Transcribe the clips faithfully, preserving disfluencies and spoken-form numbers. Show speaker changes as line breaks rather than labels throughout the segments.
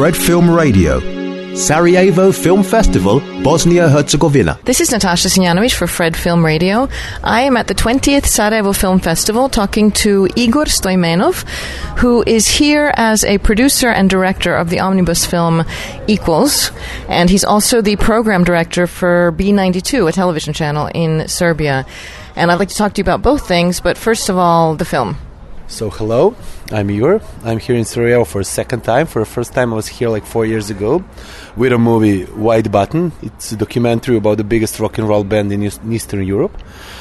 Fred Film Radio. Sarajevo Film Festival, Bosnia-Herzegovina.
This is Natasha Sinjanovic for Fred Film Radio. I am at the twentieth Sarajevo Film Festival talking to Igor Stojmenov, who is here as a producer and director of the omnibus film Equals, and he's also the program director for B ninety-two, a television channel in Serbia. And I'd like to talk to you about both things, but first of all, the film.
So hello, I'm Igor. I'm here in Sarajevo for a second time. For the first time I was here like four years ago with a movie, White Button. It's a documentary about the biggest rock and roll band in Eastern Europe.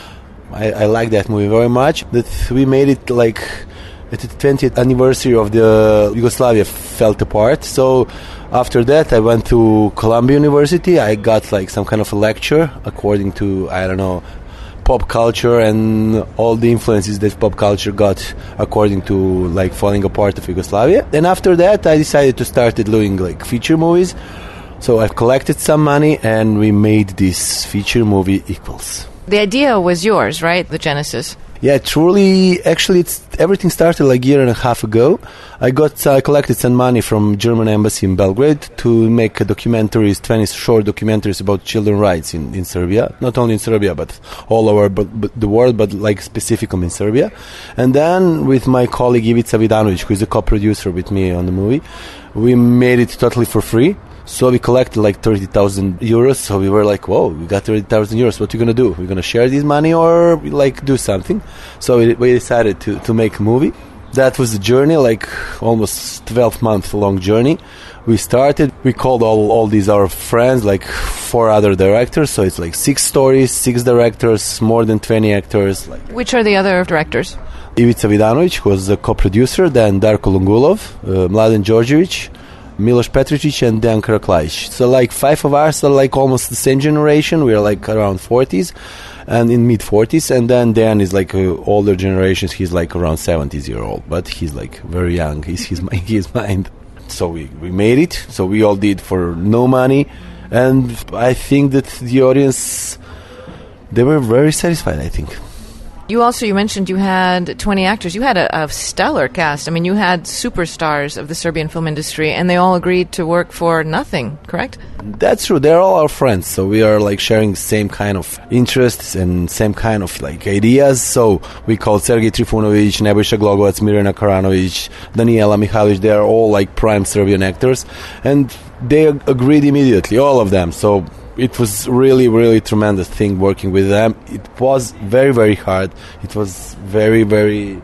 I, I like that movie very much. That we made it like at the twentieth anniversary of the Yugoslavia fell apart. So after that I went to Columbia University. I got like some kind of a lecture according to, I don't know, pop culture and all the influences that pop culture got according to like falling apart of Yugoslavia. And after that I decided to start doing like feature movies. So I've collected some money and we made this feature movie Equals.
The idea was yours, right? The genesis.
Yeah, truly, actually, it's everything started like a year and a half ago. I got, I collected some money from German embassy in Belgrade to make a documentaries, twenty short documentaries about children's rights in, in Serbia. Not only in Serbia, but all over but, but the world, but like specifically in Serbia. And then with my colleague Ivica Vidanovic, who is a co-producer with me on the movie, we made it totally for free. So we collected like thirty thousand euros. So we were like, whoa, we got thirty thousand euros. What are we going to do? We're going to share this money or like do something? So we, we decided to, to make a movie. That was the journey, like almost twelve month long journey. We started, we called all, all these our friends, like four other directors. So it's like six stories, six directors, more than twenty actors. Like.
Which are the other directors?
Ivica Vidanovic, who was the co-producer, then Darko Lungulov, uh, Mladen Đorđević, Miloš Petričić and Dejan Karaklajić. So like five of us are like almost the same generation. We're like around forties and in mid forties, and then Dejan is like uh, older generations. He's like around seventies year old, but he's like very young. He's his his mind. So we, we made it. So we all did for no money, and I think that the audience, they were very satisfied, I think.
You also, you mentioned you had twenty actors. You had a, a stellar cast. I mean, you had superstars of the Serbian film industry, and they all agreed to work for nothing, correct?
That's true. They're all our friends, so we are like sharing same kind of interests and same kind of like ideas. So we called Sergej Trifunovic, Nebojša Glogovac, Mirjana Karanovic, Daniela Mihajlovic. They are all like prime Serbian actors, and they agreed immediately, all of them. So it was really, really tremendous thing working with them. It was very, very hard. It was very, very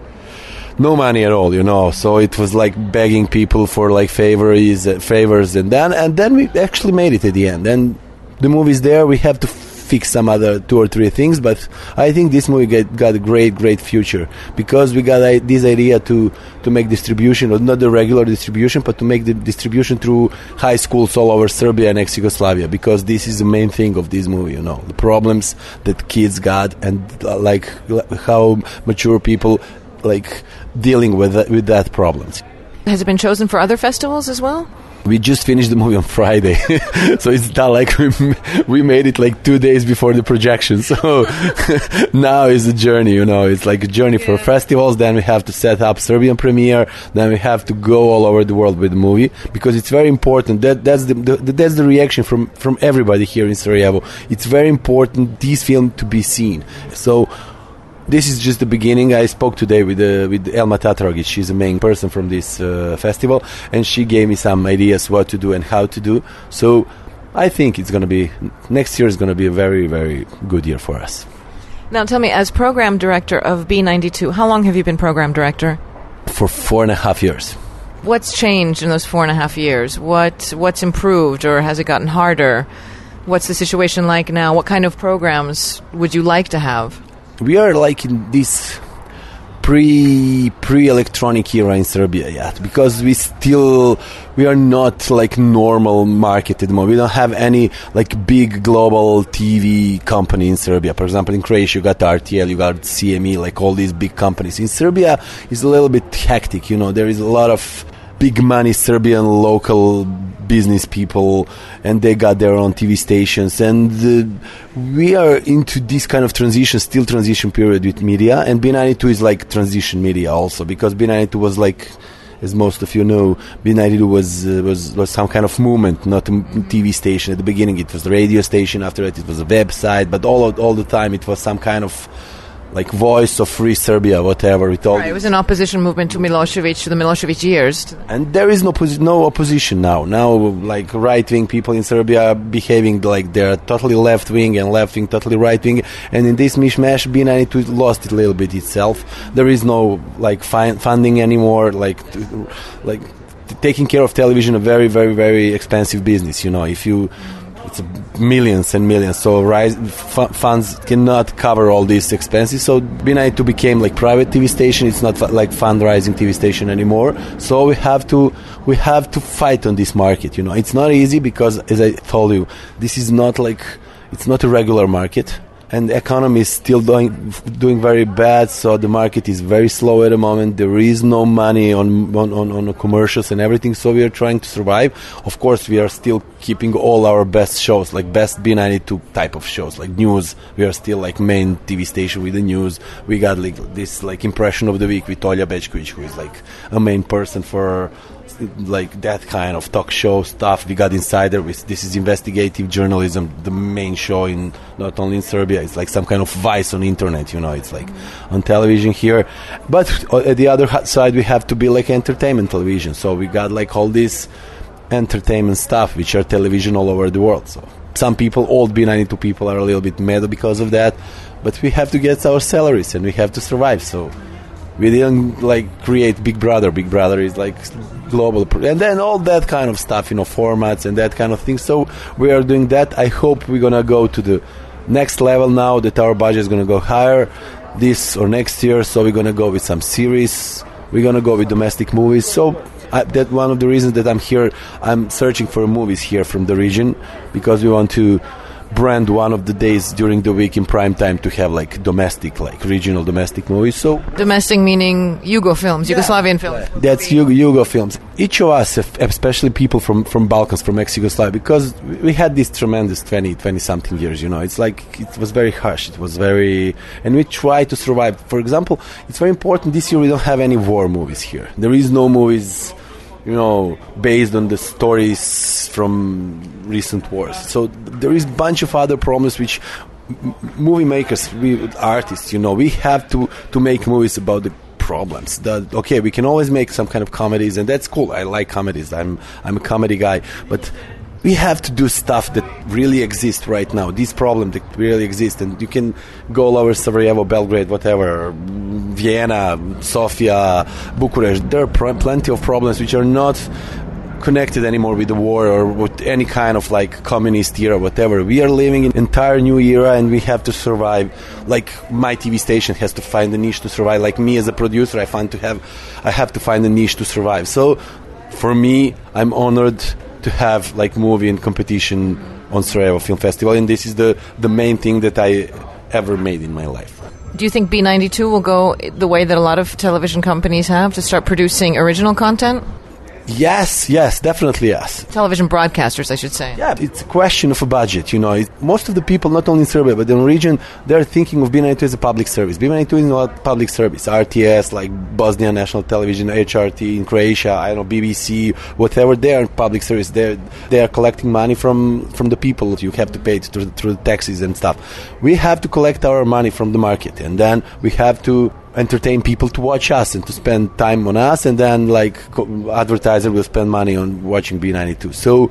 no money at all, you know. So it was like begging people for like favors, uh, favors, and then and then we actually made it at the end. And the movie's there. We have to fix some other two or three things, but I think this movie get, got a great, great future because we got uh, this idea to to make distribution, or not the regular distribution, but to make the distribution through high schools all over Serbia and ex-Yugoslavia, because this is the main thing of this movie, you know, the problems that kids got and uh, like how mature people like dealing with that, with that problems.
Has it been chosen for other festivals as well?
We just finished the movie on Friday, so it's not like we, we made it like two days before the projection. So now is a journey, you know. It's like a journey for festivals. Then we have to set up Serbian premiere. Then we have to go all over the world with the movie, because it's very important. That that's the, the that's the reaction from from everybody here in Sarajevo. It's very important this film to be seen. So this is just the beginning. I spoke today with uh, with Elma Tatragic. She's the main person from this uh, festival, and she gave me some ideas what to do and how to do. So I think it's going to be, next year is going to be a very, very good year for us.
Now tell me, as program director of B ninety-two, how long have you been program director?
For four and a half years.
What's changed in those four and a half years? What What's improved, or has it gotten harder? What's the situation like now? What kind of programs would you like to have?
We are like in this pre pre electronic era in Serbia yet, because we still we are not like normal market at the moment. We don't have any like big global T V company in Serbia. For example, in Croatia you got R T L, you got C M E, like all these big companies. In Serbia it's a little bit hectic, you know. There is a lot of big money Serbian local business people, and they got their own T V stations, and uh, we are into this kind of transition, still transition period with media, and B ninety-two is like transition media also, because B ninety-two was like as most of you know, B ninety-two was uh, was was some kind of movement, not a T V station. At the beginning, it was a radio station. After that, it was a website. But all all the time, it was some kind of like voice of free Serbia, whatever. It, all
right, it was an opposition movement to Milosevic, to the Milosevic years.
And there is no posi- no opposition now. Now, like right-wing people in Serbia are behaving like they're totally left-wing and left-wing totally right-wing. And in this mishmash, B ninety-two lost it a little bit itself. There is no like fi- funding anymore. Like, t- like t- taking care of television, a very, very, very expensive business. You know, if you it's millions and millions, so rise, f- funds cannot cover all these expenses. So B ninety-two became like private T V station. It's not f- like fundraising T V station anymore. So we have to we have to fight on this market. You know, it's not easy because, as I told you, this is not like it's not a regular market. And the economy is still doing doing very bad, so the market is very slow at the moment. There is no money on on, on, on the commercials and everything, so we are trying to survive. Of course, we are still keeping all our best shows, like best B ninety-two type of shows, like news. We are still like main T V station with the news. We got like this like impression of the week with Olja Bečković, who is like a main person for like that kind of talk show stuff. We got Insider with this is investigative journalism, the main show in not only in Serbia. It's like some kind of Vice on internet, you know. It's like on television here, but at the other side we have to be like entertainment television. So we got like all this entertainment stuff which are television all over the world. So some people, old B ninety-two people, are a little bit mad because of that, but we have to get our salaries and we have to survive. So we didn't like create Big Brother. Big Brother is like global, and then all that kind of stuff, you know, formats and that kind of thing. So we are doing that. I hope we're gonna go to the next level now that our budget is gonna go higher this or next year. So we're gonna go with some series. We're gonna go with domestic movies. So I, that one of the reasons that I'm here. I'm searching for movies here from the region because we want to brand one of the days during the week in prime time to have like domestic, like regional domestic movies. So
domestic meaning Yugo films, yeah. Yugoslavian films.
That's Yugo, Yugo films. Each of us, especially people from, from Balkans, from ex-Yugoslavia, because we had this tremendous twenty, twenty-something years, you know. It's like, it was very harsh. It was very... And we try to survive. For example, it's very important, this year we don't have any war movies here. There is no movies, you know, based on the stories from recent wars. So there is a bunch of other problems which m- movie makers, we artists, you know, we have to, to make movies about the problems. That okay, we can always make some kind of comedies, and that's cool. I like comedies. I'm I'm a comedy guy, but we have to do stuff that really exists right now. These problems that really exist, and you can go all over Sarajevo, Belgrade, whatever, Vienna, Sofia, Bucharest. There are pr- plenty of problems which are not connected anymore with the war or with any kind of like communist era, whatever. We are living in an entire new era, and we have to survive. Like my T V station has to find a niche to survive. Like me as a producer, I find to have, I have to find a niche to survive. So, for me, I'm honored to have like movie and competition on Sarajevo Film Festival, and this is the the main thing that I ever made in my life.
Do you think B ninety-two will go the way that a lot of television companies have to start producing original content?
Yes, yes, definitely yes.
Television broadcasters, I should say.
Yeah, it's a question of a budget, you know. It, most of the people, not only in Serbia, but in the region, they're thinking of B ninety-two as a public service. B ninety-two is not public service. R T S, like Bosnia National Television, H R T in Croatia, I don't know, B B C, whatever, they are public service. They're, they are collecting money from, from the people that you have to pay through, through the taxes and stuff. We have to collect our money from the market, and then we have to entertain people to watch us and to spend time on us, and then like co- advertiser will spend money on watching B ninety-two. So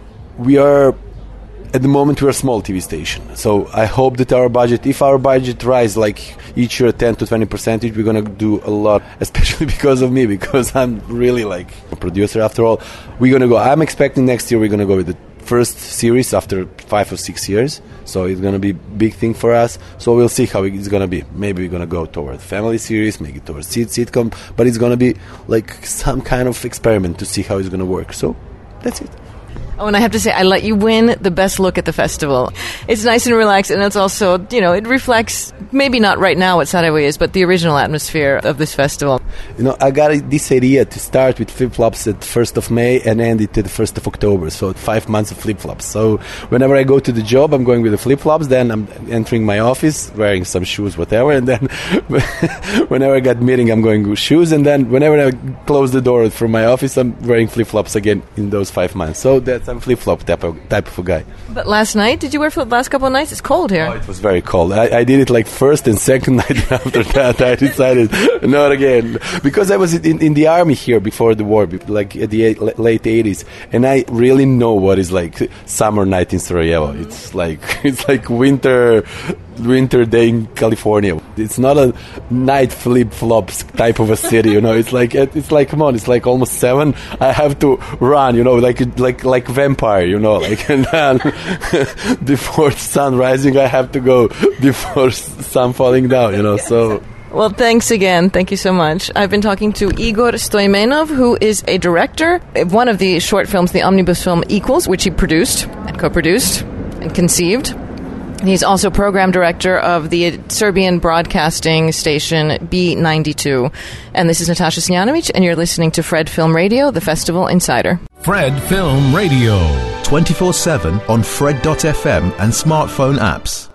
we are at the moment we're a small T V station. So I hope that our budget, if our budget rise like each year ten to twenty percentage, we're gonna do a lot, especially because of me, because I'm really like a producer after all. We're gonna go. I'm expecting next year we're gonna go with the first series after five or six years. So it's going to be a big thing for us. So we'll see how it's going to be. Maybe we're going to go toward family series, maybe towards sit- sitcom, but it's going to be like some kind of experiment to see how it's going to work. So that's it.
Oh, and I have to say, I let you win the best look at the festival. It's nice and relaxed, and it's also, you know, it reflects, maybe not right now what Sarajevo is, but the original atmosphere of this festival.
You know, I got this idea to start with flip-flops at first of May and end it to the first of October, so five months of flip-flops. So whenever I go to the job, I'm going with the flip-flops, then I'm entering my office, wearing some shoes, whatever, and then whenever I got meeting, I'm going with shoes, and then whenever I close the door from my office, I'm wearing flip-flops again in those five months. So that's I'm flip-flop type of, type of a guy.
But last night, did you wear flip last couple of nights? It's cold here.
Oh, it was very cold. I, I did it like first and second night. After that, I decided not again. Because I was in, in the army here before the war, like at the eight, late eighties, and I really know what is like summer night in Sarajevo. It's like it's like winter winter day in California. It's not a night flip-flops type of a city, you know. It's like it's like come on, it's like almost seven. I have to run, you know, like like like vampire, you know, like and then before sun rising, I have to go before sun falling down, you know. So.
Well, thanks again. Thank you so much. I've been talking to Igor Stoimenov, who is a director. One of the short films, the omnibus film Equals, which he produced and co-produced and conceived. He's also program director of the Serbian broadcasting station B ninety-two. And this is Natasha Snjanovic, and you're listening to Fred Film Radio, the Festival Insider.
Fred Film Radio. twenty-four seven on Fred dot f m and smartphone apps.